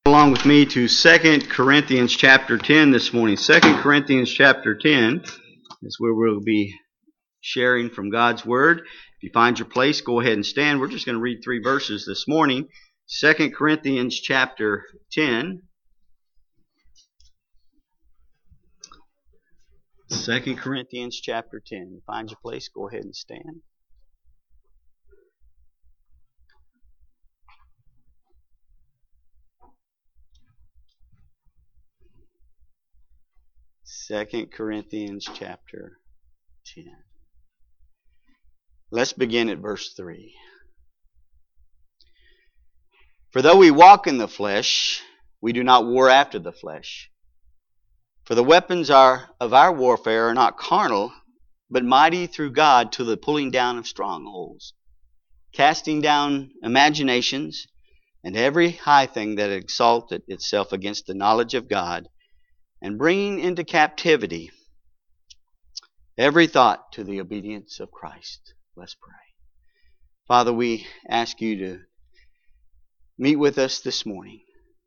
Along with me to 2 Corinthians chapter 10 this morning. 2 Corinthians chapter 10 is where we'll be sharing from God's Word. If you find your place, go ahead and stand. We're just going to read 3 verses this morning. 2 Corinthians chapter 10. 2 Corinthians chapter 10. You find your place, go ahead and stand. Second Corinthians chapter 10. Let's begin at verse 3. For though we walk in the flesh, we do not war after the flesh. For the weapons of our warfare are not carnal, but mighty through God to the pulling down of strongholds, casting down imaginations and every high thing that exalteth itself against the knowledge of God, and bringing into captivity every thought to the obedience of Christ. Let's pray. Father, we ask you to meet with us this morning.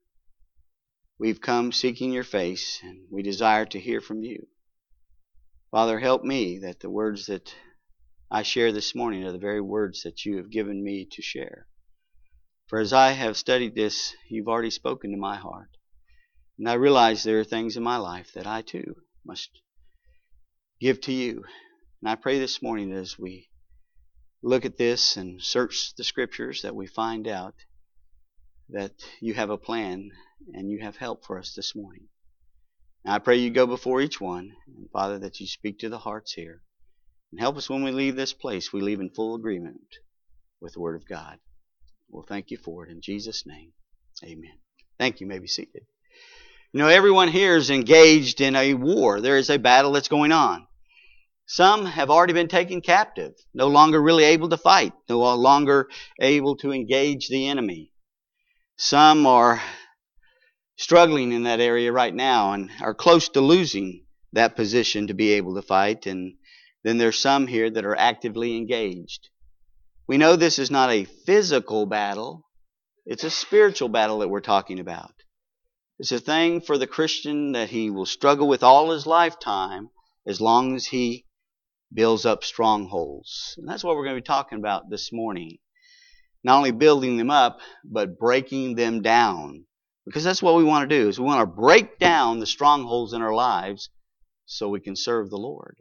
We've come seeking your face, and we desire to hear from you. Father, help me that the words that I share this morning are the very words that you have given me to share. For as I have studied this, you've already spoken to my heart. And I realize there are things in my life that I too must give to you. And I pray this morning that as we look at this and search the scriptures that we find out that you have a plan and you have help for us this morning. And I pray you go before each one. And Father, that you speak to the hearts here. And help us when we leave this place, we leave in full agreement with the Word of God. We'll thank you for it in Jesus' name. Amen. Thank you. You may be seated. You know, everyone here is engaged in a war. There is a battle that's going on. Some have already been taken captive, no longer really able to fight, no longer able to engage the enemy. Some are struggling in that area right now and are close to losing that position to be able to fight. And then there's some here that are actively engaged. We know this is not a physical battle. It's a spiritual battle that we're talking about. It's a thing for the Christian that he will struggle with all his lifetime as long as he builds up strongholds. And that's what we're going to be talking about this morning. Not only building them up, but breaking them down. Because that's what we want to do, is we want to break down the strongholds in our lives so we can serve the Lord.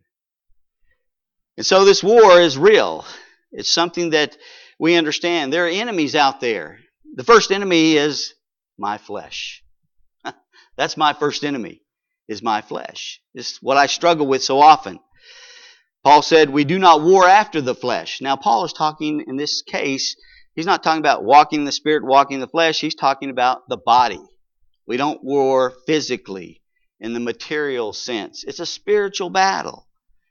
And so this war is real. It's something that we understand. There are enemies out there. The first enemy is my flesh. That's my first enemy, is my flesh. It's what I struggle with so often. Paul said, we do not war after the flesh. Now, Paul is talking in this case, he's not talking about walking in the Spirit, walking in the flesh. He's talking about the body. We don't war physically in the material sense. It's a spiritual battle.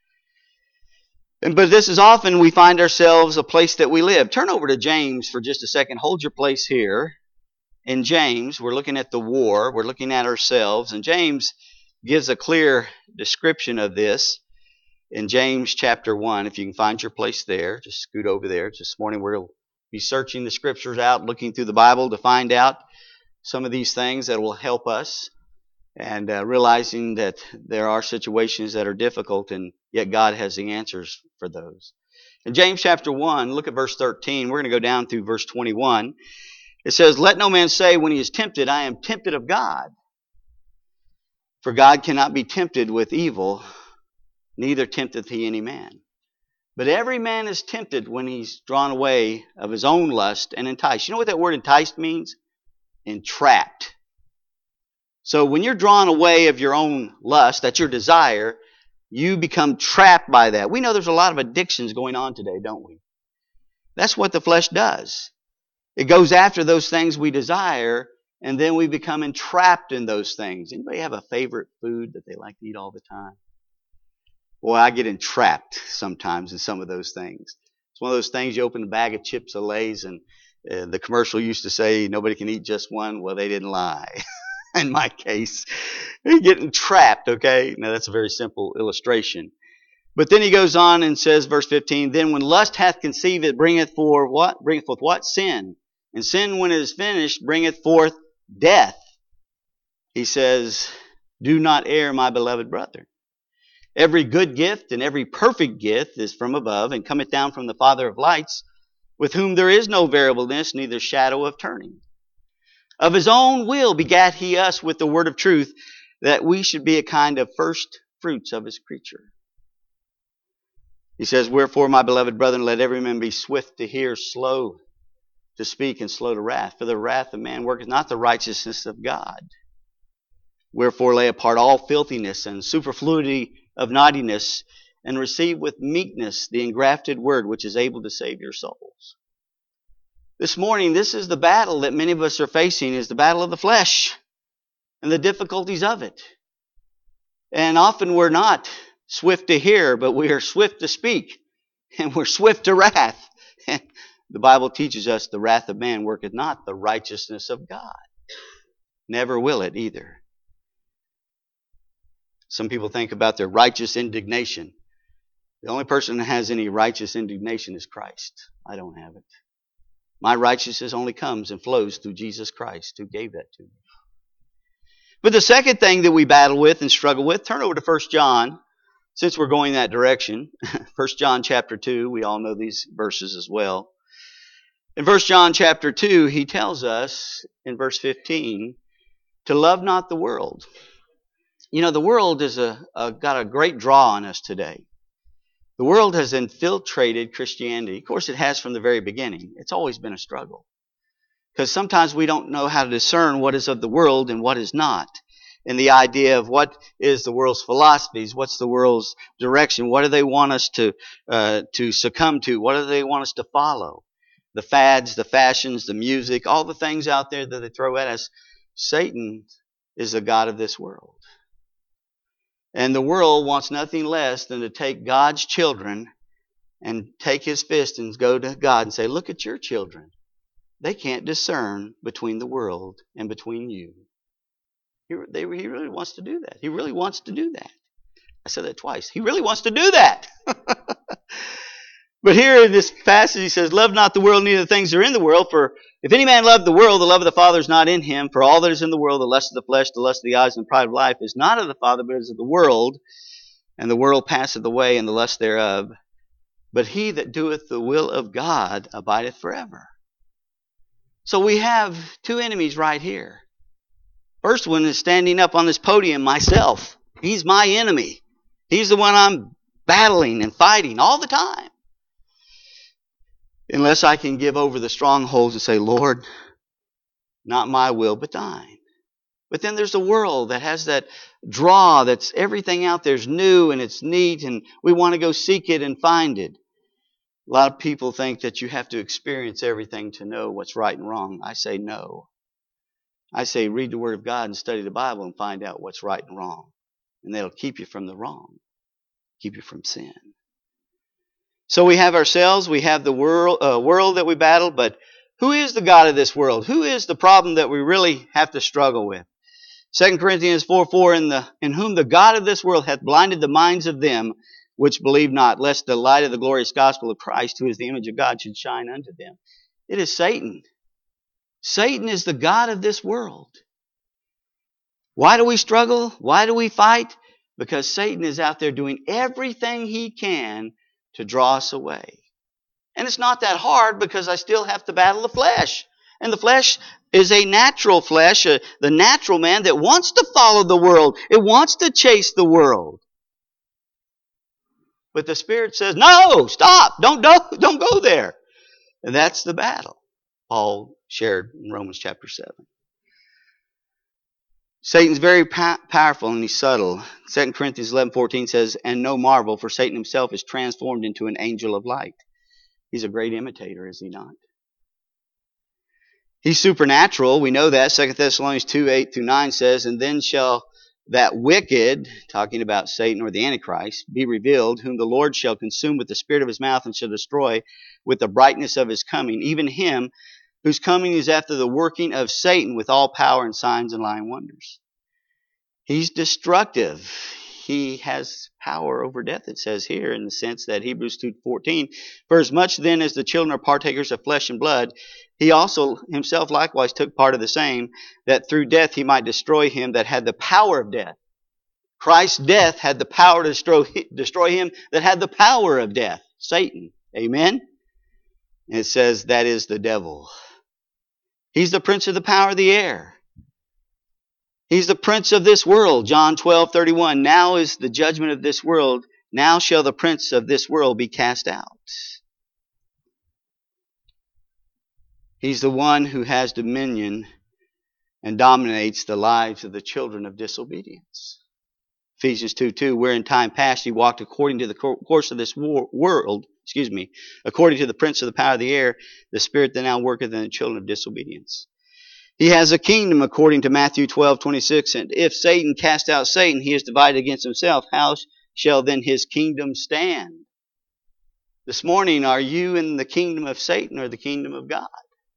But this is often we find ourselves a place that we live. Turn over to James for just a second. Hold your place here. In James, we're looking at the war. We're looking at ourselves. And James gives a clear description of this in James chapter 1. If you can find your place there, just scoot over there. This morning we'll be searching the scriptures out, looking through the Bible to find out some of these things that will help us. And realizing that there are situations that are difficult, and yet God has the answers for those. In James chapter 1, look at verse 13. We're going to go down through verse 21. It says, let no man say when he is tempted, I am tempted of God. For God cannot be tempted with evil, neither tempteth he any man. But every man is tempted when he's drawn away of his own lust and enticed. You know what that word enticed means? Entrapped. So when you're drawn away of your own lust, that's your desire, you become trapped by that. We know there's a lot of addictions going on today, don't we? That's what the flesh does. It goes after those things we desire, and then we become entrapped in those things. Anybody have a favorite food that they like to eat all the time? Boy, I get entrapped sometimes in some of those things. It's one of those things, you open a bag of chips or Lay's, and the commercial used to say, nobody can eat just one. Well, they didn't lie. In my case, you're getting trapped, okay? Now, that's a very simple illustration. But then he goes on and says, verse 15, then when lust hath conceived, it bringeth forth what? Bringeth forth what? Sin. And sin, when it is finished, bringeth forth death. He says, do not err, my beloved brother. Every good gift and every perfect gift is from above and cometh down from the Father of lights, with whom there is no variableness, neither shadow of turning. Of his own will begat he us with the word of truth, that we should be a kind of first fruits of his creature. He says, wherefore, my beloved brethren, let every man be swift to hear, slow to speak, and slow to wrath. For the wrath of man worketh not the righteousness of God. Wherefore lay apart all filthiness and superfluity of naughtiness, and receive with meekness the engrafted word which is able to save your souls. This morning, this is the battle that many of us are facing, is the battle of the flesh and the difficulties of it. And often we're not swift to hear, but we are swift to speak, and we're swift to wrath. And the Bible teaches us the wrath of man worketh not the righteousness of God. Never will it either. Some people think about their righteous indignation. The only person that has any righteous indignation is Christ. I don't have it. My righteousness only comes and flows through Jesus Christ, who gave that to me. But the second thing that we battle with and struggle with, turn over to 1 John, since we're going that direction. 1 John chapter 2, we all know these verses as well. In 1 John chapter 2, he tells us in verse 15 to love not the world. You know, the world is got a great draw on us today. The world has infiltrated Christianity. Of course, it has from the very beginning. It's always been a struggle. Because sometimes we don't know how to discern what is of the world and what is not. And the idea of what is the world's philosophies, what's the world's direction, what do they want us to succumb to, what do they want us to follow? The fads, the fashions, the music, all the things out there that they throw at us. Satan is the god of this world. And the world wants nothing less than to take God's children and take his fist and go to God and say, look at your children. They can't discern between the world and between you. He really wants to do that. He really wants to do that. I said that twice. He really wants to do that. But here in this passage he says, love not the world, neither the things that are in the world. For if any man love the world, the love of the Father is not in him. For all that is in the world, the lust of the flesh, the lust of the eyes, and the pride of life, is not of the Father, but is of the world. And the world passeth away, and the lust thereof. But he that doeth the will of God abideth forever. So we have two enemies right here. First one is standing up on this podium, myself. He's my enemy. He's the one I'm battling and fighting all the time. Unless I can give over the strongholds and say, Lord, not my will, but thine. But then there's the world that has that draw, that's everything out there is new and it's neat and we want to go seek it and find it. A lot of people think that you have to experience everything to know what's right and wrong. I say no. I say read the Word of God and study the Bible and find out what's right and wrong. And that'll keep you from the wrong, keep you from sin. So we have ourselves, we have the world that we battle, but who is the God of this world? Who is the problem that we really have to struggle with? 2 Corinthians 4:4, in whom the God of this world hath blinded the minds of them which believe not, lest the light of the glorious gospel of Christ, who is the image of God, should shine unto them. It is Satan. Satan is the God of this world. Why do we struggle? Why do we fight? Because Satan is out there doing everything he can to draw us away. And it's not that hard because I still have to battle the flesh. And the flesh is a natural flesh, the natural man that wants to follow the world. It wants to chase the world. But the Spirit says, no, stop, don't go there. And that's the battle Paul shared in Romans chapter 7. Satan's very powerful and he's subtle. 2 Corinthians 11:14 says, and no marvel, for Satan himself is transformed into an angel of light. He's a great imitator, is he not? He's supernatural. We know that. 2 Thessalonians 2:8-9 says, and then shall that wicked, talking about Satan or the Antichrist, be revealed, whom the Lord shall consume with the spirit of his mouth and shall destroy with the brightness of his coming, even him whose coming is after the working of Satan with all power and signs and lying wonders. He's destructive. he has power over death, it says here, in the sense that Hebrews 2:14, for as much then as the children are partakers of flesh and blood, he also himself likewise took part of the same, that through death he might destroy him that had the power of death. Christ's death had the power to destroy him that had the power of death, Satan. Amen? And it says that is the devil. He's the prince of the power of the air. He's the prince of this world. John 12:31. Now is the judgment of this world. Now shall the prince of this world be cast out. He's the one who has dominion and dominates the lives of the children of disobedience. Ephesians 2:2, where in time past he walked according to the course of this world, according to the prince of the power of the air, the spirit that now worketh in the children of disobedience. He has a kingdom according to Matthew 12:26, and if Satan cast out Satan, he is divided against himself. How shall then his kingdom stand? This morning, are you in the kingdom of Satan or the kingdom of God?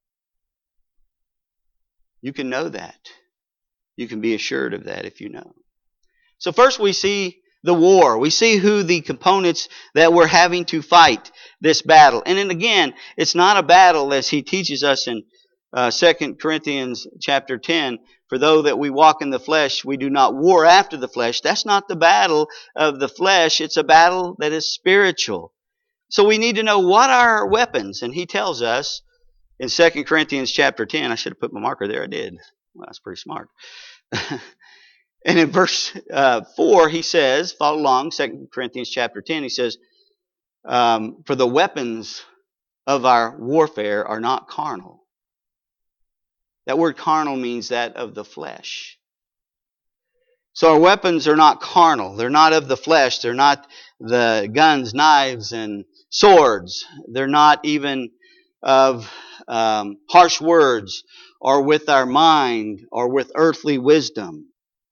You can know that. You can be assured of that if you know. So first we see the war. We see who the components that we're having to fight this battle. And then again, it's not a battle as he teaches us in 2 Corinthians chapter 10. For though that we walk in the flesh, we do not war after the flesh. That's not the battle of the flesh. It's a battle that is spiritual. So we need to know what are our weapons. And he tells us in 2 Corinthians chapter 10. I should have put my marker there. I did. Well, that's pretty smart. And in verse 4, he says, follow along, 2 Corinthians chapter 10, he says, for the weapons of our warfare are not carnal. That word carnal means that of the flesh. So our weapons are not carnal. They're not of the flesh. They're not the guns, knives, and swords. They're not even of harsh words or with our mind or with earthly wisdom.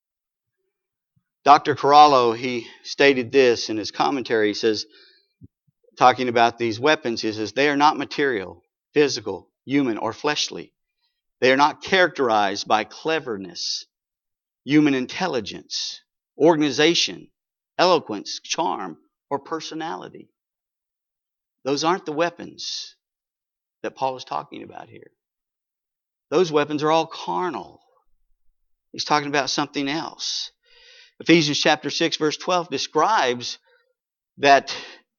Dr. Carallo, he stated this in his commentary. He says, talking about these weapons, he says, they are not material, physical, human, or fleshly. They are not characterized by cleverness, human intelligence, organization, eloquence, charm, or personality. Those aren't the weapons that Paul is talking about here. Those weapons are all carnal. He's talking about something else. Ephesians chapter 6 verse 12 describes that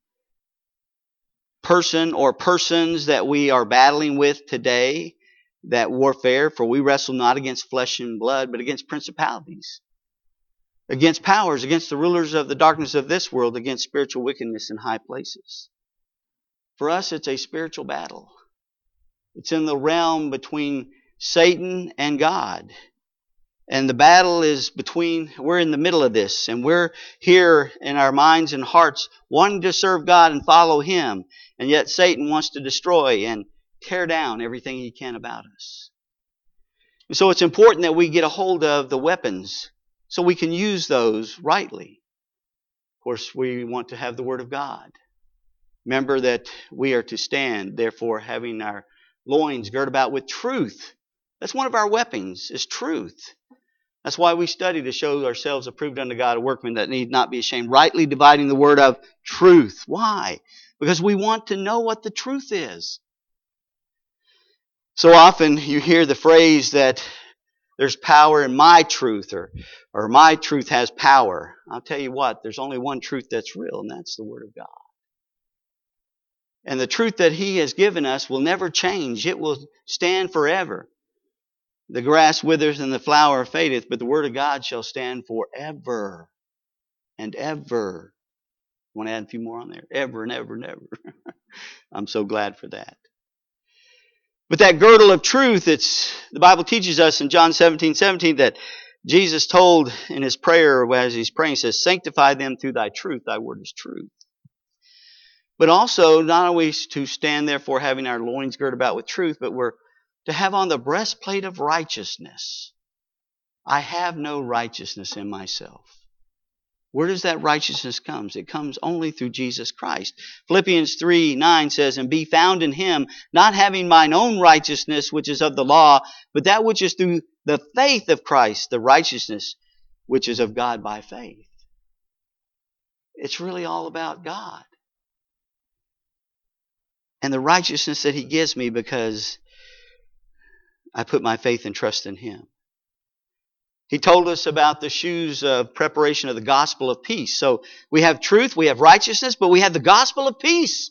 person or persons that we are battling with today, that warfare, for we wrestle not against flesh and blood, but against principalities, against powers, against the rulers of the darkness of this world, against spiritual wickedness in high places. For us, it's a spiritual battle. It's in the realm between Satan and God. And the battle is we're in the middle of this, and we're here in our minds and hearts wanting to serve God and follow Him. And yet Satan wants to destroy and tear down everything he can about us. And so it's important that we get a hold of the weapons so we can use those rightly. Of course, we want to have the Word of God. Remember that we are to stand, therefore, having our loins girt about with truth. That's one of our weapons, is truth. That's why we study to show ourselves approved unto God, a workman that need not be ashamed, rightly dividing the word of truth. Why? Because we want to know what the truth is. So often you hear the phrase that there's power in my truth, or my truth has power. I'll tell you what, there's only one truth that's real, and that's the Word of God. And the truth that He has given us will never change. It will stand forever. The grass withers and the flower fadeth, but the Word of God shall stand forever and ever. I want to add a few more on there. Ever and ever and ever. I'm so glad for that. But that girdle of truth, the Bible teaches us in John 17:17 that Jesus told in His prayer as He's praying, He says, sanctify them through Thy truth. Thy word is truth. But also, not always to stand therefore having our loins girt about with truth, but we're to have on the breastplate of righteousness. I have no righteousness in myself. Where does that righteousness come? It comes only through Jesus Christ. Philippians 3:9 says, and be found in Him, not having mine own righteousness, which is of the law, but that which is through the faith of Christ, the righteousness which is of God by faith. It's really all about God and the righteousness that He gives me because I put my faith and trust in Him. He told us about the shoes of preparation of the gospel of peace. So we have truth, we have righteousness, but we have the gospel of peace.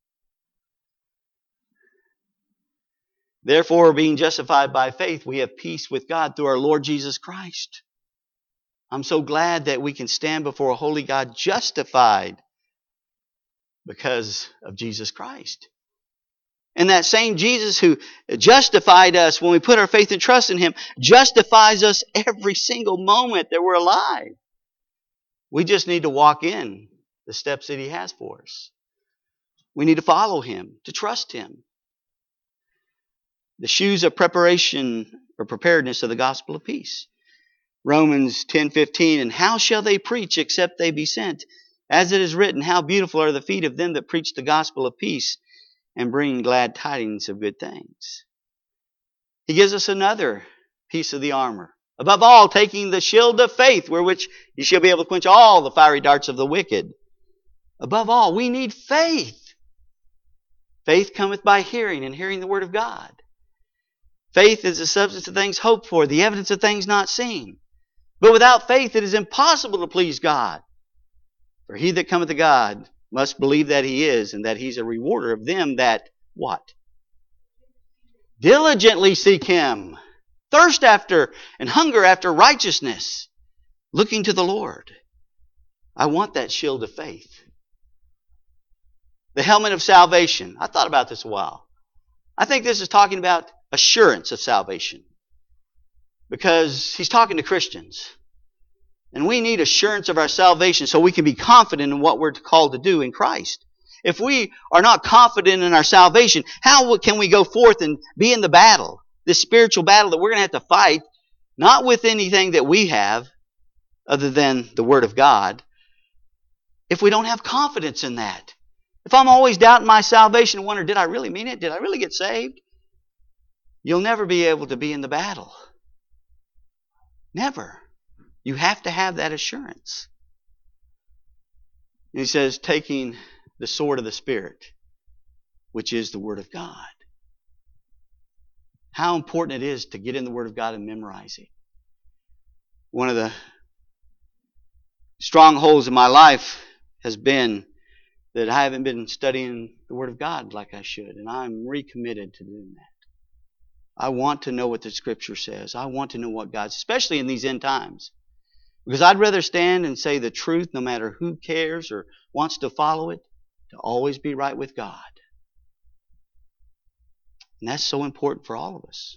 Therefore, being justified by faith, we have peace with God through our Lord Jesus Christ. I'm so glad that we can stand before a holy God justified because of Jesus Christ. And that same Jesus who justified us when we put our faith and trust in Him justifies us every single moment that we're alive. We just need to walk in the steps that He has for us. We need to follow Him, to trust Him. The shoes of preparation or preparedness of the gospel of peace. Romans 10:15, and how shall they preach except they be sent? As it is written, how beautiful are the feet of them that preach the gospel of peace and bring glad tidings of good things. He gives us another piece of the armor. Above all, taking the shield of faith, wherewith you shall be able to quench all the fiery darts of the wicked. Above all, we need faith. Faith cometh by hearing, and hearing the word of God. Faith is the substance of things hoped for, the evidence of things not seen. But without faith it is impossible to please God. For he that cometh to God must believe that He is, and that He's a rewarder of them that, what? Diligently seek Him. Thirst after and hunger after righteousness. Looking to the Lord. I want that shield of faith. The helmet of salvation. I thought about this a while. I think this is talking about assurance of salvation. Because he's talking to Christians. And we need assurance of our salvation so we can be confident in what we're called to do in Christ. If we are not confident in our salvation, how can we go forth and be in the battle? This spiritual battle that we're going to have to fight, not with anything that we have, other than the Word of God, if we don't have confidence in that. If I'm always doubting my salvation and wondering, did I really mean it? Did I really get saved? You'll never be able to be in the battle. Never. You have to have that assurance. And he says, taking the sword of the Spirit, which is the Word of God. How important it is to get in the Word of God and memorize it. One of the strongholds in my life has been that I haven't been studying the Word of God like I should, and I'm recommitted to doing that. I want to know what the Scripture says. I want to know what God, especially in these end times. Because I'd rather stand and say the truth no matter who cares or wants to follow it, to always be right with God. And that's so important for all of us.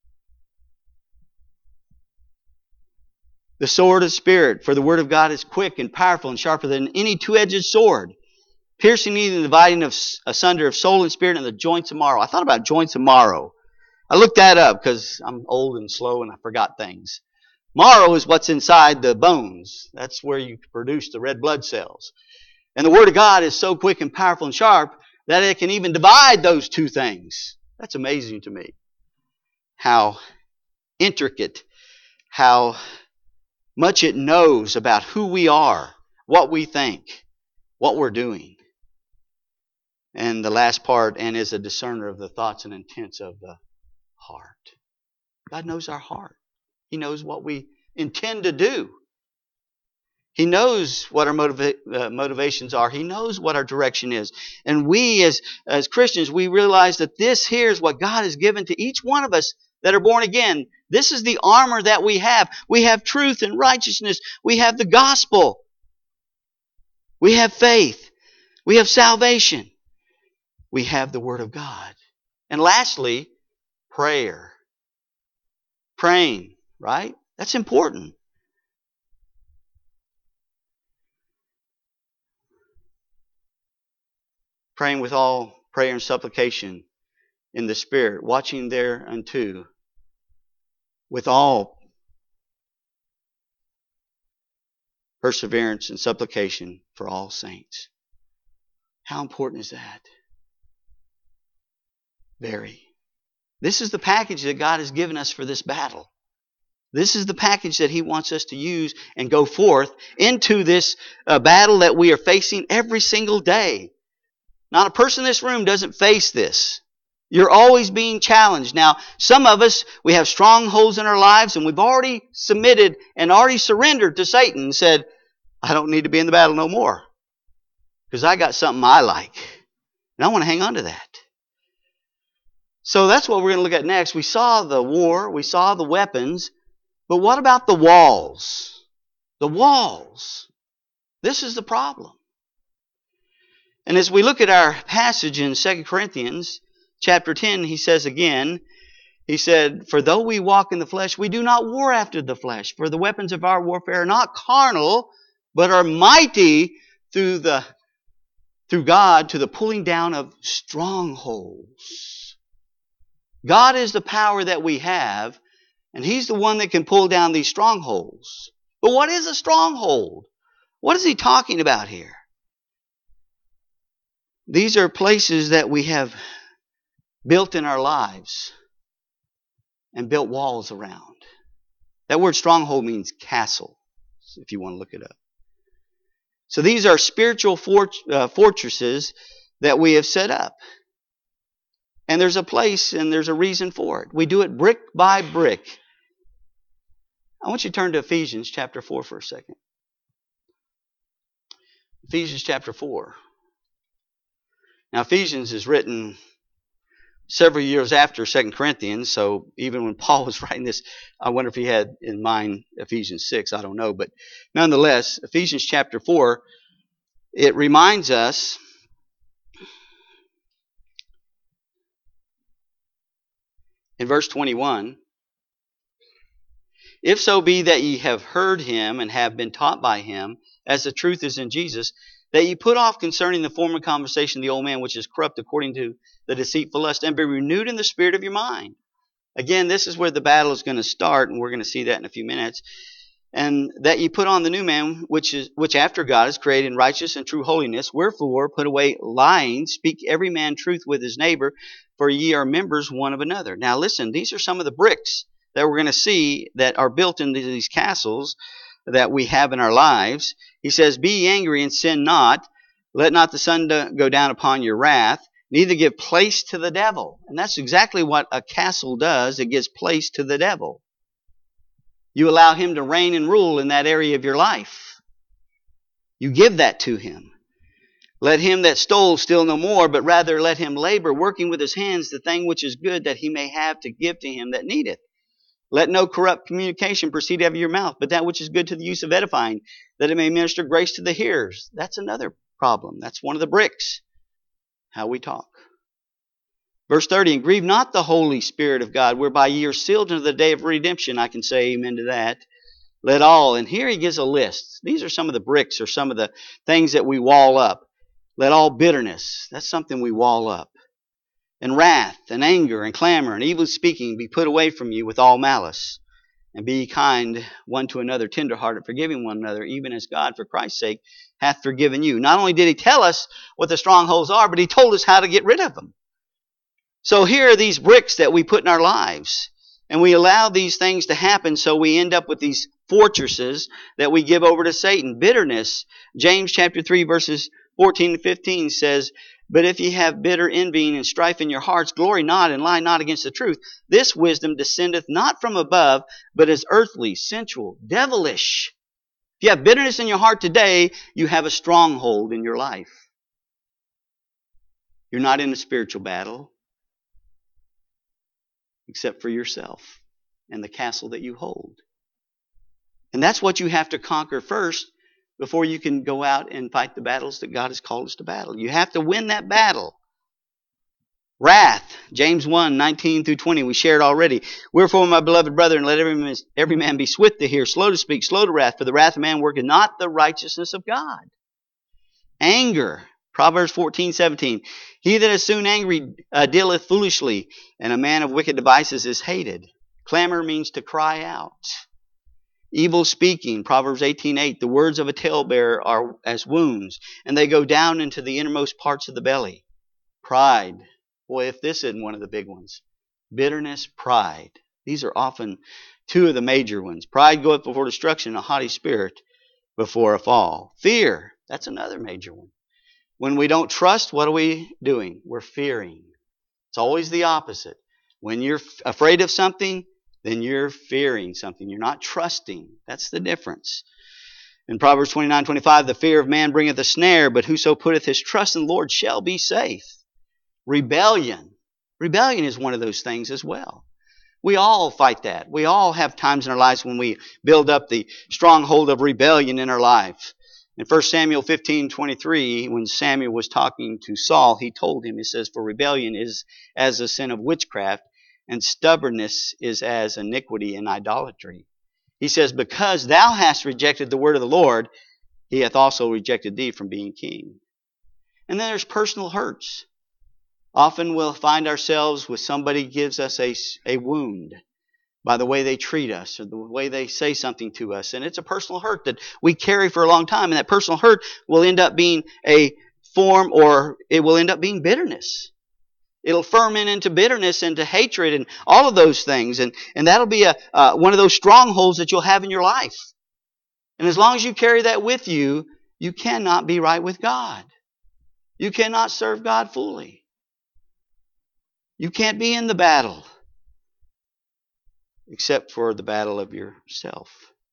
The sword of the Spirit, for the Word of God is quick and powerful and sharper than any two-edged sword, piercing even the dividing asunder of soul and spirit and the joints of marrow. I thought about joints of marrow. I looked that up because I'm old and slow and I forgot things. Marrow is what's inside the bones. That's where you produce the red blood cells. And the Word of God is so quick and powerful and sharp that it can even divide those two things. That's amazing to me. How intricate, how much it knows about who we are, what we think, what we're doing. And the last part, and is a discerner of the thoughts and intents of the heart. God knows our heart. He knows what we intend to do. He knows what our motivations are. He knows what our direction is. And we as Christians, we realize that this here is what God has given to each one of us that are born again. This is the armor that we have. We have truth and righteousness. We have the gospel. We have faith. We have salvation. We have the Word of God. And lastly, prayer. Praying. Right? That's important. Praying with all prayer and supplication in the Spirit, watching thereunto with all perseverance and supplication for all saints. How important is that? Very. This is the package that God has given us for this battle. This is the package that He wants us to use and go forth into this battle that we are facing every single day. Not a person in this room doesn't face this. You're always being challenged. Now, some of us, we have strongholds in our lives and we've already submitted and already surrendered to Satan and said, I don't need to be in the battle no more because I got something I like. And I want to hang on to that. So that's what we're going to look at next. We saw the war. We saw the weapons. But what about the walls? The walls. This is the problem. And as we look at our passage in 2 Corinthians chapter 10, he says again, he said, for though we walk in the flesh, we do not war after the flesh. For the weapons of our warfare are not carnal, but are mighty through God to the pulling down of strongholds. God is the power that we have, and He's the one that can pull down these strongholds. But what is a stronghold? What is he talking about here? These are places that we have built in our lives and built walls around. That word stronghold means castle, if you want to look it up. So these are spiritual fortresses that we have set up. And there's a place and there's a reason for it. We do it brick by brick. I want you to turn to Ephesians chapter 4 for a second. Ephesians chapter 4. Now Ephesians is written several years after 2 Corinthians, so even when Paul was writing this, I wonder if he had in mind Ephesians 6, I don't know. But nonetheless, Ephesians chapter 4, it reminds us in verse 21, if so be that ye have heard him and have been taught by him, as the truth is in Jesus, that ye put off concerning the former conversation the old man which is corrupt according to the deceitful lust, and be renewed in the spirit of your mind. Again, this is where the battle is going to start, and we're going to see that in a few minutes. And that ye put on the new man, which after God is created in righteousness and true holiness. Wherefore put away lying, speak every man truth with his neighbor, for ye are members one of another. Now listen, these are some of the bricks that we're going to see that are built into these castles that we have in our lives. He says, be ye angry and sin not. Let not the sun go down upon your wrath. Neither give place to the devil. And that's exactly what a castle does. It gives place to the devil. You allow him to reign and rule in that area of your life. You give that to him. Let him that stole steal no more, but rather let him labor, working with his hands the thing which is good, that he may have to give to him that needeth. Let no corrupt communication proceed out of your mouth, but that which is good to the use of edifying, that it may minister grace to the hearers. That's another problem. That's one of the bricks. How we talk. Verse 30, and grieve not the Holy Spirit of God, whereby ye are sealed unto the day of redemption. I can say amen to that. Let all, and here he gives a list. These are some of the bricks or some of the things that we wall up. Let all bitterness, that's something we wall up. And wrath, and anger, and clamor, and evil speaking be put away from you with all malice. And be kind one to another, tenderhearted, forgiving one another, even as God, for Christ's sake, hath forgiven you. Not only did he tell us what the strongholds are, but he told us how to get rid of them. So here are these bricks that we put in our lives. And we allow these things to happen, so we end up with these fortresses that we give over to Satan. Bitterness. James chapter 3 verses 14 and 15 says, but if ye have bitter envying and strife in your hearts, glory not and lie not against the truth. This wisdom descendeth not from above, but is earthly, sensual, devilish. If you have bitterness in your heart today, you have a stronghold in your life. You're not in a spiritual battle, except for yourself and the castle that you hold. And that's what you have to conquer first before you can go out and fight the battles that God has called us to battle. You have to win that battle. Wrath, James 1, 19 through 20, we shared already. Wherefore, my beloved brethren, let every man be swift to hear, slow to speak, slow to wrath, for the wrath of man worketh not the righteousness of God. Anger, Proverbs 14, 17. He that is soon angry dealeth foolishly, and a man of wicked devices is hated. Clamor means to cry out. Evil speaking, Proverbs 18:8. The words of a talebearer are as wounds, and they go down into the innermost parts of the belly. Pride. Boy, if this isn't one of the big ones. Bitterness, pride. These are often Two of the major ones. Pride goeth before destruction, and a haughty spirit before a fall. Fear, that's another major one. When we don't trust, what are we doing? We're fearing. It's always the opposite. When you're afraid of something, then you're fearing something. You're not trusting. That's the difference. In Proverbs 29:25, the fear of man bringeth a snare, but whoso putteth his trust in the Lord shall be safe. Rebellion. Rebellion is one of those things as well. We all fight that. We all have times in our lives when we build up the stronghold of rebellion in our life. In 1 Samuel 15:23, when Samuel was talking to Saul, he told him, he says, for rebellion is as the sin of witchcraft, and stubbornness is as iniquity and idolatry. He says, because thou hast rejected the word of the Lord, he hath also rejected thee from being king. And then there's personal hurts. Often we'll find ourselves with somebody gives us a wound by the way they treat us or the way they say something to us. And it's a personal hurt that we carry for a long time. And that personal hurt will end up being a form, or it will end up being bitterness. It'll ferment into bitterness, into hatred, and all of those things. And that'll be one of those strongholds that you'll have in your life. And as long as you carry that with you, you cannot be right with God. You cannot serve God fully. You can't be in the battle except for the battle of yourself.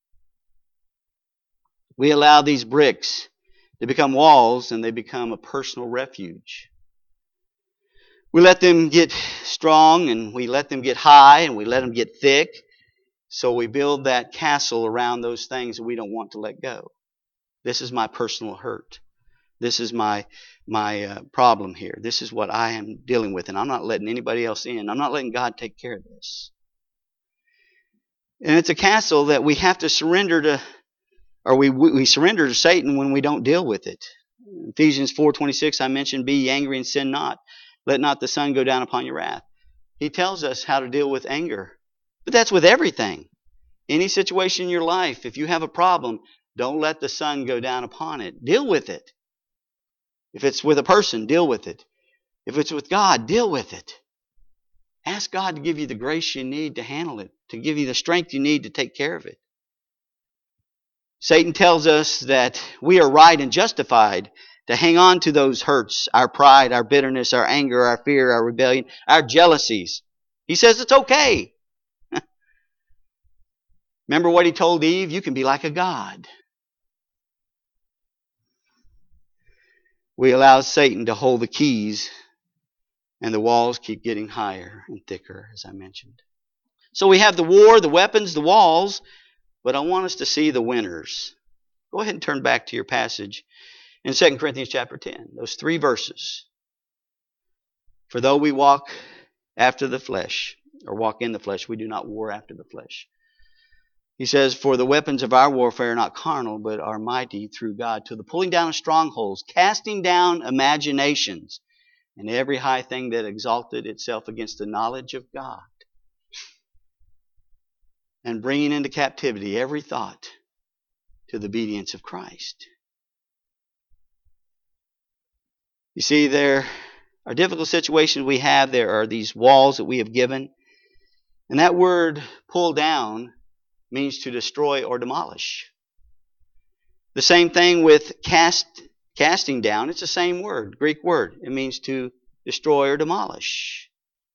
We allow these bricks to become walls, and they become a personal refuge. We let them get strong, and we let them get high, and we let them get thick. So we build that castle around those things that we don't want to let go. This is my personal hurt. This is my problem here. This is what I am dealing with, and I'm not letting anybody else in. I'm not letting God take care of this. And it's a castle that we have to surrender to, or we surrender to Satan when we don't deal with it. Ephesians 4:26, I mentioned, be ye angry and sin not. Let not the sun go down upon your wrath. He tells us how to deal with anger. But that's with everything. Any situation in your life, if you have a problem, don't let the sun go down upon it. Deal with it. If it's with a person, deal with it. If it's with God, deal with it. Ask God to give you the grace you need to handle it, to give you the strength you need to take care of it. Satan tells us that we are right and justified to hang on to those hurts, our pride, our bitterness, our anger, our fear, our rebellion, our jealousies. He says it's okay. Remember what he told Eve? You can be like a god. We allow Satan to hold the keys, and the walls keep getting higher and thicker, as I mentioned. So we have the war, the weapons, the walls, but I want us to see the winners. Go ahead and turn back to your passage in 2 Corinthians chapter 10, those 3 verses. For though we walk after the flesh, or walk in the flesh, we do not war after the flesh. He says, for the weapons of our warfare are not carnal, but are mighty through God to the pulling down of strongholds, casting down imaginations, and every high thing that exalted itself against the knowledge of God, and bringing into captivity every thought to the obedience of Christ. You see, there are difficult situations we have. There are these walls that we have given. And that word, pull down, means to destroy or demolish. The same thing with casting down. It's the same word, Greek word. It means to destroy or demolish.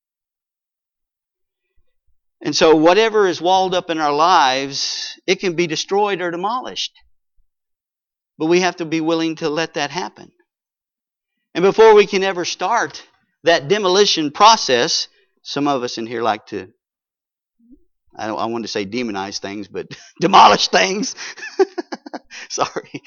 And so whatever is walled up in our lives, it can be destroyed or demolished. But we have to be willing to let that happen. And before we can ever start that demolition process, some of us in here like to, I wanted to say demonize things, but demolish things. Sorry.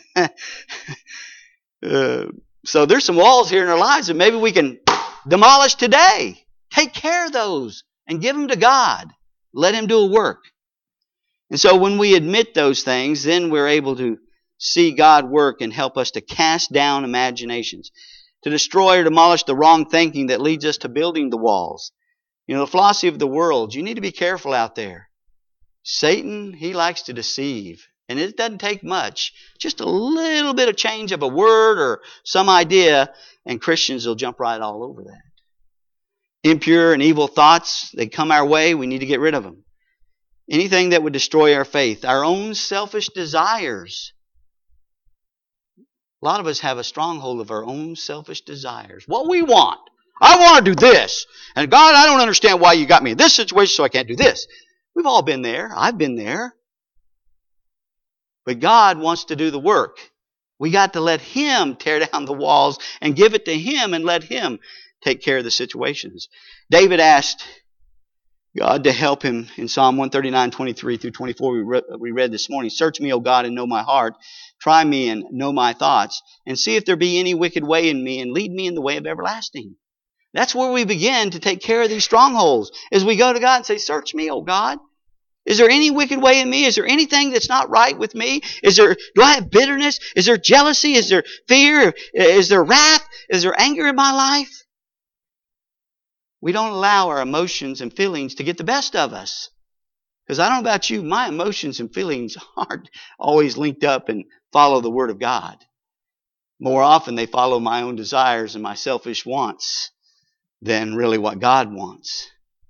So there's some walls here in our lives that maybe we can demolish today. Take care of those and give them to God. Let Him do a work. And so when we admit those things, then we're able to see God work and help us to cast down imaginations, to destroy or demolish the wrong thinking that leads us to building the walls. You know, the philosophy of the world, you need to be careful out there. Satan, he likes to deceive. And it doesn't take much. Just a little bit of change of a word or some idea, and Christians will jump right all over that. Impure and evil thoughts, they come our way, we need to get rid of them. Anything that would destroy our faith. Our own selfish desires. A lot of us have a stronghold of our own selfish desires. What we want. I want to do this. And God, I don't understand why you got me in this situation, so I can't do this. We've all been there. I've been there. But God wants to do the work. We got to let Him tear down the walls and give it to Him and let Him take care of the situations. David asked God to help him in Psalm 139:23 through 24 we read this morning. Search me, O God, and know my heart. Try me and know my thoughts. And see if there be any wicked way in me, and lead me in the way of everlasting. That's where we begin to take care of these strongholds. As we go to God and say, search me, O God. Is there any wicked way in me? Is there anything that's not right with me? Do I have bitterness? Is there jealousy? Is there fear? Is there wrath? Is there anger in my life? We don't allow our emotions and feelings to get the best of us. Because I don't know about you, my emotions and feelings aren't always linked up and follow the Word of God. More often they follow my own desires and my selfish wants than really what God wants.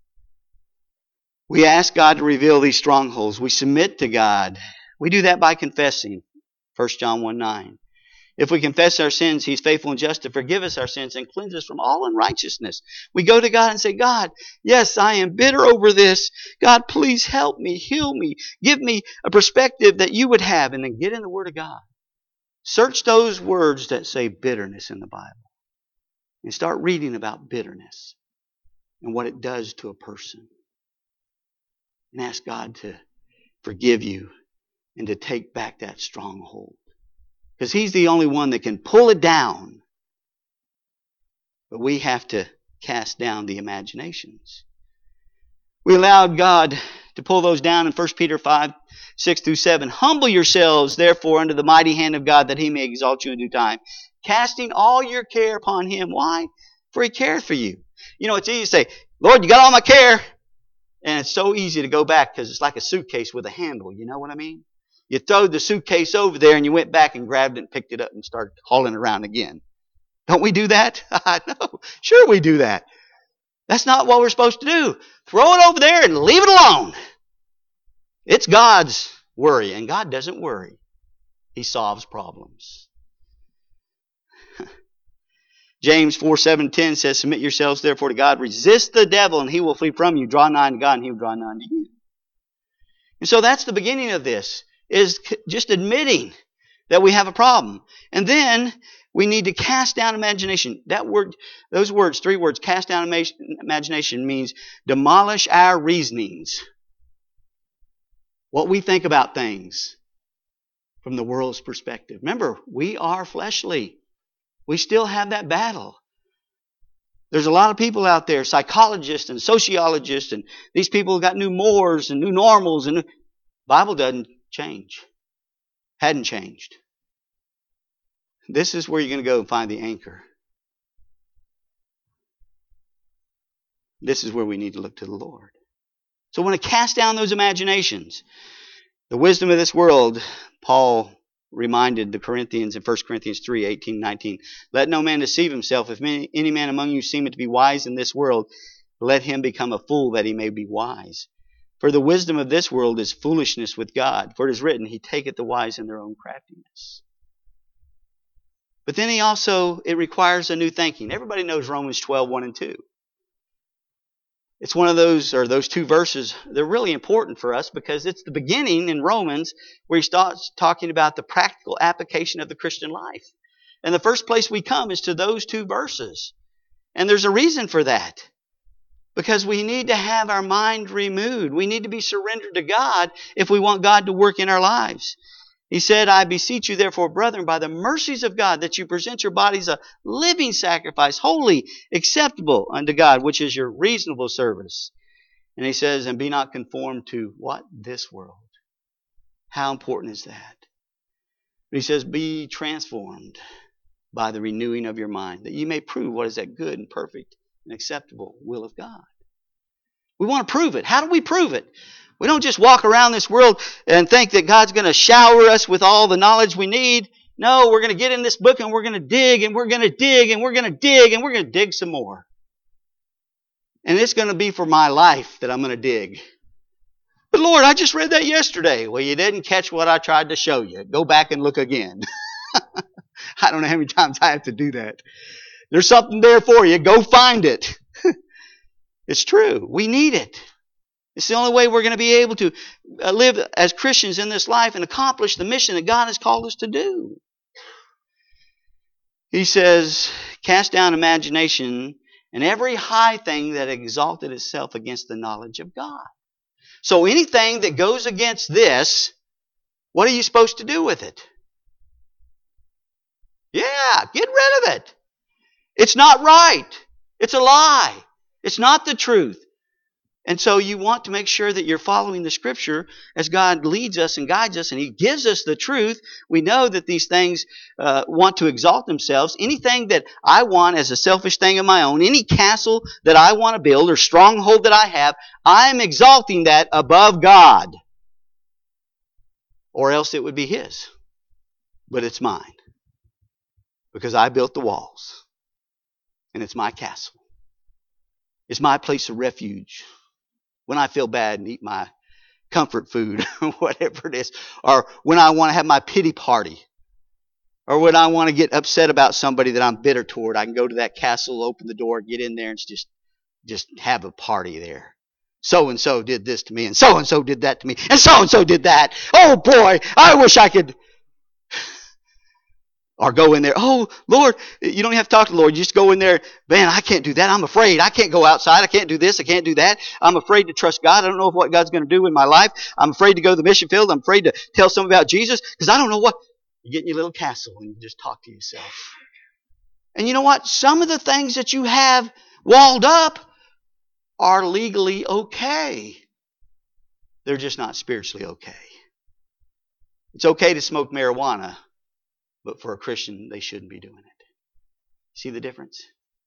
We ask God to reveal these strongholds. We submit to God. We do that by confessing. 1 John 1:9. If we confess our sins, He's faithful and just to forgive us our sins and cleanse us from all unrighteousness. We go to God and say, God, yes, I am bitter over this. God, please help me, heal me, give me a perspective that you would have, and then get in the Word of God. Search those words that say bitterness in the Bible and start reading about bitterness and what it does to a person. And ask God to forgive you and to take back that stronghold. Because He's the only one that can pull it down. But we have to cast down the imaginations. We allowed God to pull those down in 1 Peter 5:6-7. Humble yourselves, therefore, under the mighty hand of God, that He may exalt you in due time. Casting all your care upon Him. Why? For He cares for you. You know, it's easy to say, Lord, you got all my care. And it's so easy to go back because it's like a suitcase with a handle. You know what I mean? You throw the suitcase over there and you went back and grabbed it and picked it up and started hauling it around again. Don't we do that? No. Sure we do that. That's not what we're supposed to do. Throw it over there and leave it alone. It's God's worry, and God doesn't worry. He solves problems. James 4:7-10 says, submit yourselves therefore to God. Resist the devil and he will flee from you. Draw nigh to God and he will draw nigh to you. And so that's the beginning of this, is just admitting that we have a problem. And then we need to cast down imagination. That word, those words, 3 words, cast down imagination means demolish our reasonings. What we think about things from the world's perspective. Remember, we are fleshly. We still have that battle. There's a lot of people out there, psychologists and sociologists, and these people got new mores and new normals. And Bible doesn't change. Hadn't changed. This is where you're going to go and find the anchor. This is where we need to look to the Lord. So we want to cast down those imaginations. The wisdom of this world, Paul reminded the Corinthians in 1 Corinthians 3:18-19. Let no man deceive himself. If any man among you seemeth to be wise in this world, let him become a fool that he may be wise. For the wisdom of this world is foolishness with God. For it is written, He taketh the wise in their own craftiness. But then it requires a new thinking. Everybody knows Romans 12:1-2. It's one of those 2 verses, they're really important for us because it's the beginning in Romans where he starts talking about the practical application of the Christian life. And the first place we come is to those 2 verses. And there's a reason for that. Because we need to have our mind renewed. We need to be surrendered to God if we want God to work in our lives. He said, I beseech you therefore, brethren, by the mercies of God, that you present your bodies a living sacrifice, holy, acceptable unto God, which is your reasonable service. And he says, and be not conformed to what? This world. How important is that? But he says, be transformed by the renewing of your mind, that you may prove what is that good and perfect and acceptable will of God. We want to prove it. How do we prove it? We don't just walk around this world and think that God's going to shower us with all the knowledge we need. No, we're going to get in this book and we're going to dig and we're going to dig and we're going to dig and we're going to dig some more. And it's going to be for my life that I'm going to dig. But Lord, I just read that yesterday. Well, you didn't catch what I tried to show you. Go back and look again. I don't know how many times I have to do that. There's something there for you. Go find it. It's true. We need it. It's the only way we're going to be able to live as Christians in this life and accomplish the mission that God has called us to do. He says, cast down imagination and every high thing that exalted itself against the knowledge of God. So anything that goes against this, what are you supposed to do with it? Yeah, get rid of it. It's not right. It's a lie. It's not the truth. And so you want to make sure that you're following the Scripture as God leads us and guides us, and He gives us the truth. We know that these things want to exalt themselves. Anything that I want as a selfish thing of my own, any castle that I want to build or stronghold that I have, I'm exalting that above God. Or else it would be His. But it's mine. Because I built the walls. And it's my castle. It's my place of refuge. When I feel bad and eat my comfort food, whatever it is. Or when I want to have my pity party. Or when I want to get upset about somebody that I'm bitter toward, I can go to that castle, open the door, get in there, and just have a party there. So-and-so did this to me, and so-and-so did that to me, and so-and-so did that. Oh boy, I wish I could. Or go in there, oh Lord, you don't have to talk to the Lord, you just go in there, man, I can't do that, I'm afraid, I can't go outside, I can't do this, I can't do that, I'm afraid to trust God, I don't know what God's going to do in my life, I'm afraid to go to the mission field, I'm afraid to tell someone about Jesus, because I don't know what. You get in your little castle and you just talk to yourself. And you know what? Some of the things that you have walled up are legally okay. They're just not spiritually okay. It's okay to smoke marijuana, but for a Christian, they shouldn't be doing it. See the difference?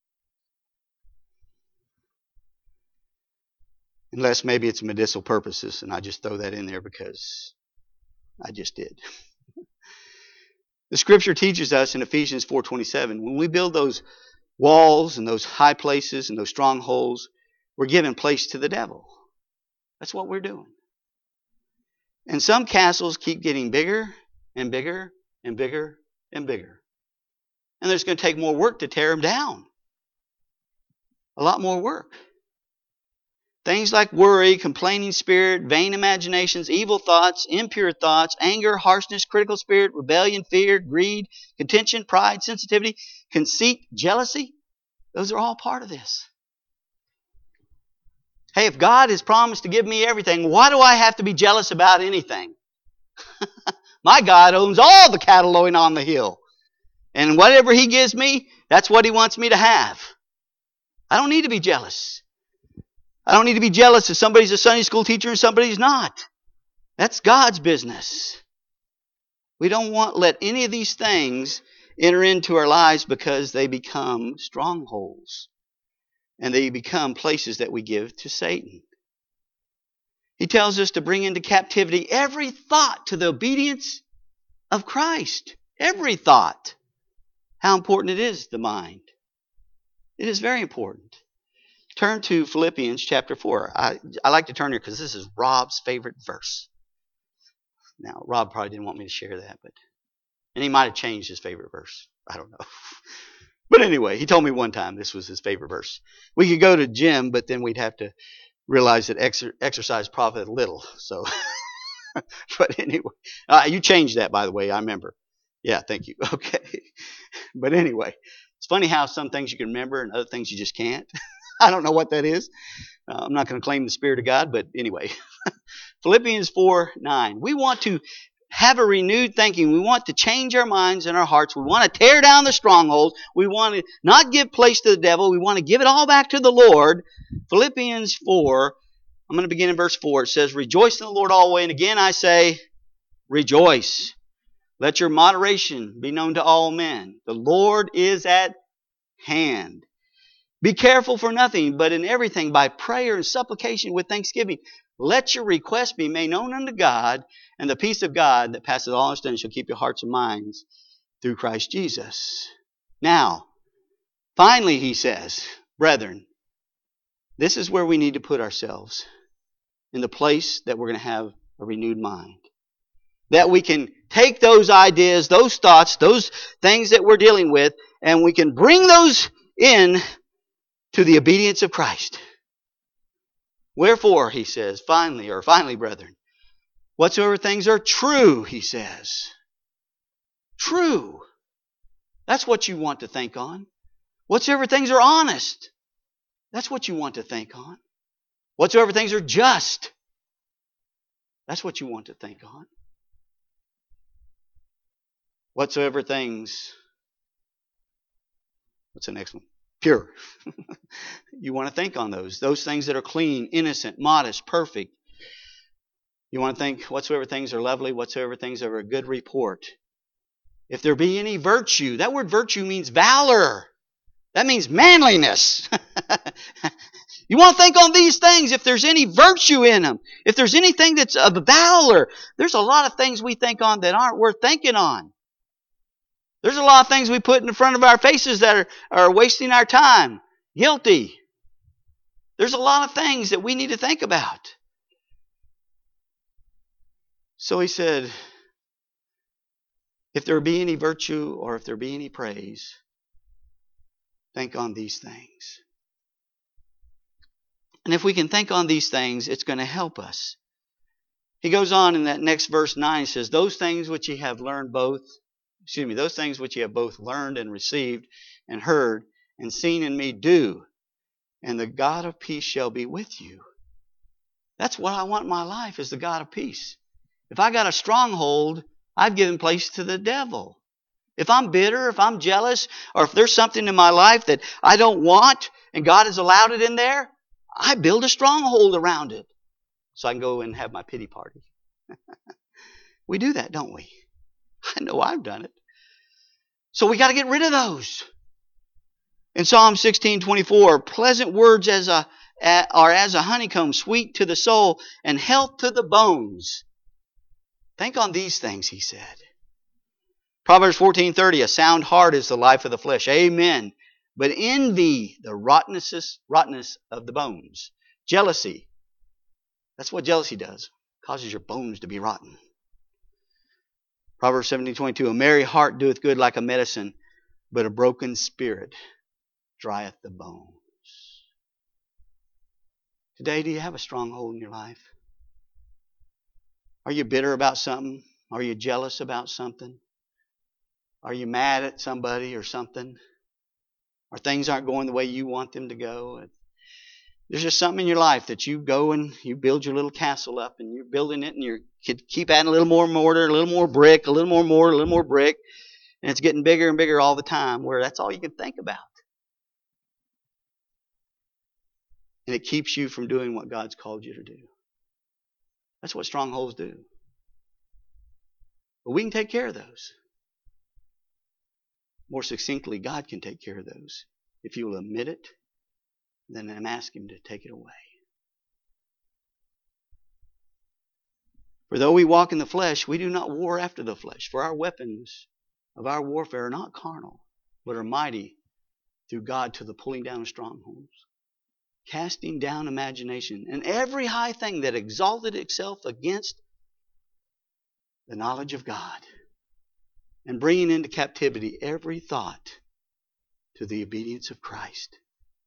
Unless maybe it's medicinal purposes, and I just throw that in there because I just did. The Scripture teaches us in Ephesians 4:27, when we build those walls and those high places and those strongholds, we're giving place to the devil. That's what we're doing. And some castles keep getting bigger and bigger and bigger and bigger. And there's going to take more work to tear them down. A lot more work. Things like worry, complaining spirit, vain imaginations, evil thoughts, impure thoughts, anger, harshness, critical spirit, rebellion, fear, greed, contention, pride, sensitivity, conceit, jealousy. Those are all part of this. Hey, if God has promised to give me everything, why do I have to be jealous about anything? My God owns all the cattle lowing on the hill. And whatever He gives me, that's what He wants me to have. I don't need to be jealous. I don't need to be jealous if somebody's a Sunday school teacher and somebody's not. That's God's business. We don't want to let any of these things enter into our lives because they become strongholds. And they become places that we give to Satan. He tells us to bring into captivity every thought to the obedience of Christ. Every thought. How important it is, the mind. It is very important. Turn to Philippians chapter 4. I like to turn here because this is Rob's favorite verse. Now, Rob probably didn't want me to share that, and he might have changed his favorite verse. I don't know. But anyway, he told me one time this was his favorite verse. We could go to gym, but then we'd have to realize that exercise profiteth little. So, but anyway, you changed that, by the way. I remember. Yeah, thank you. Okay. But anyway, it's funny how some things you can remember and other things you just can't. I don't know what that is. I'm not going to claim the Spirit of God, but anyway. Philippians 4:9. We want to have a renewed thinking. We want to change our minds and our hearts. We want to tear down the strongholds. We want to not give place to the devil. We want to give it all back to the Lord. Philippians 4, I'm going to begin in verse 4. It says, rejoice in the Lord always. And again I say, rejoice. Let your moderation be known to all men. The Lord is at hand. Be careful for nothing, but in everything by prayer and supplication with thanksgiving. Let your requests be made known unto God, and the peace of God that passeth all understanding shall keep your hearts and minds through Christ Jesus. Now, finally, he says, brethren, this is where we need to put ourselves in the place that we're going to have a renewed mind. That we can take those ideas, those thoughts, those things that we're dealing with, and we can bring those in to the obedience of Christ. Wherefore, he says, finally, brethren, whatsoever things are true, he says. True. That's what you want to think on. Whatsoever things are honest, that's what you want to think on. Whatsoever things are just, that's what you want to think on. Whatsoever things, what's the next one? Pure. You want to think on those. Those things that are clean, innocent, modest, perfect. You want to think whatsoever things are lovely, whatsoever things are a good report. If there be any virtue, that word virtue means valor. That means manliness. You want to think on these things if there's any virtue in them. If there's anything that's of valor. There's a lot of things we think on that aren't worth thinking on. There's a lot of things we put in front of our faces that are wasting our time. Guilty. There's a lot of things that we need to think about. So he said, if there be any virtue or if there be any praise, think on these things. And if we can think on these things, it's going to help us. He goes on in that next verse 9, he says, those things which ye have both learned and received and heard and seen in me do, and the God of peace shall be with you. That's what I want in my life, is the God of peace. If I got a stronghold, I've given place to the devil. If I'm bitter, if I'm jealous, or if there's something in my life that I don't want and God has allowed it in there, I build a stronghold around it so I can go and have my pity party. We do that, don't we? I know I've done it. So we got to get rid of those. In Psalm 16:24, pleasant words are as a honeycomb, sweet to the soul and health to the bones. Think on these things, he said. Proverbs 14:30, a sound heart is the life of the flesh. Amen. But envy, the rottenness of the bones. Jealousy. That's what jealousy does. It causes your bones to be rotten. Proverbs 17:22, a merry heart doeth good like a medicine, but a broken spirit drieth the bones. Today, do you have a stronghold in your life? Are you bitter about something? Are you jealous about something? Are you mad at somebody or something? Or things aren't going the way you want them to go? There's just something in your life that you go and you build your little castle up, and you're building it, and you keep adding a little more mortar, a little more brick, a little more mortar, a little more brick, and it's getting bigger and bigger all the time, where that's all you can think about. And it keeps you from doing what God's called you to do. That's what strongholds do. But we can take care of those. More succinctly, God can take care of those. If you will admit it, then ask Him to take it away. For though we walk in the flesh, we do not war after the flesh. For our weapons of our warfare are not carnal, but are mighty through God to the pulling down of strongholds, casting down imagination, and every high thing that exalted itself against the knowledge of God, and bringing into captivity every thought to the obedience of Christ.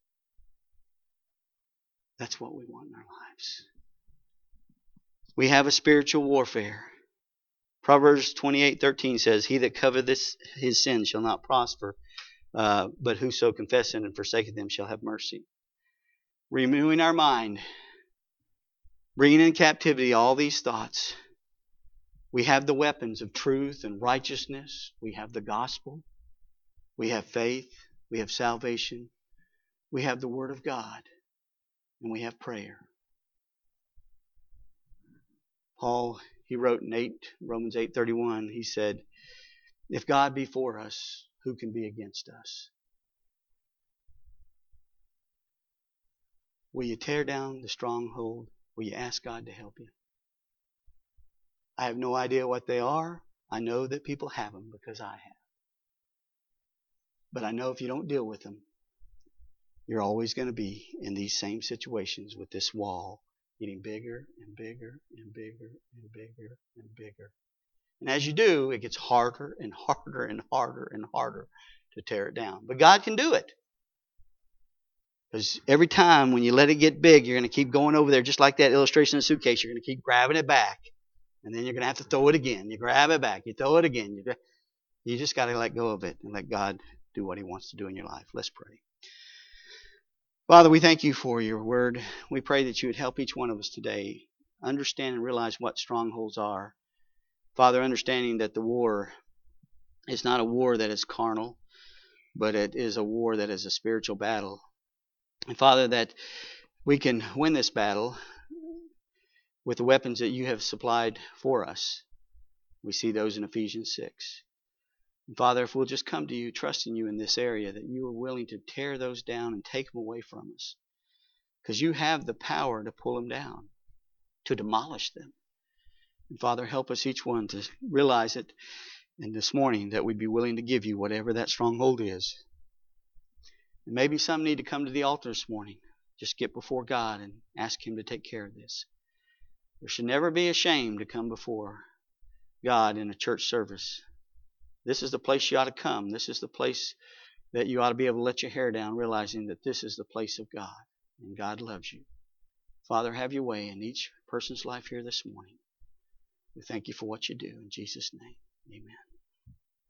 That's what we want in our lives. We have a spiritual warfare. Proverbs 28:13 says, he that coveteth his sin shall not prosper, but whoso confesseth and forsaketh them shall have mercy. Renewing our mind, bringing in captivity all these thoughts. We have the weapons of truth and righteousness. We have the gospel. We have faith. We have salvation. We have the Word of God. And we have prayer. Paul, he wrote in Romans 8:31, he said, if God be for us, who can be against us? Will you tear down the stronghold? Will you ask God to help you? I have no idea what they are. I know that people have them because I have. But I know if you don't deal with them, you're always going to be in these same situations with this wall getting bigger and bigger and bigger and bigger and bigger. And as you do, it gets harder and harder and harder and harder to tear it down. But God can do it. Because every time when you let it get big, you're going to keep going over there, just like that illustration of the suitcase. You're going to keep grabbing it back. And then you're going to have to throw it again. You grab it back. You throw it again. You just got to let go of it and let God do what He wants to do in your life. Let's pray. Father, we thank You for Your word. We pray that You would help each one of us today understand and realize what strongholds are. Father, understanding that the war is not a war that is carnal, but it is a war that is a spiritual battle. And Father, that we can win this battle with the weapons that You have supplied for us. We see those in Ephesians 6. And Father, if we'll just come to You, trusting You in this area, that You are willing to tear those down and take them away from us. Because You have the power to pull them down, to demolish them. And Father, help us each one to realize it, and this morning that we'd be willing to give You whatever that stronghold is. And maybe some need to come to the altar this morning. Just get before God and ask Him to take care of this. There should never be a shame to come before God in a church service. This is the place you ought to come. This is the place that you ought to be able to let your hair down, realizing that this is the place of God, and God loves you. Father, have Your way in each person's life here this morning. We thank You for what You do. In Jesus' name, amen.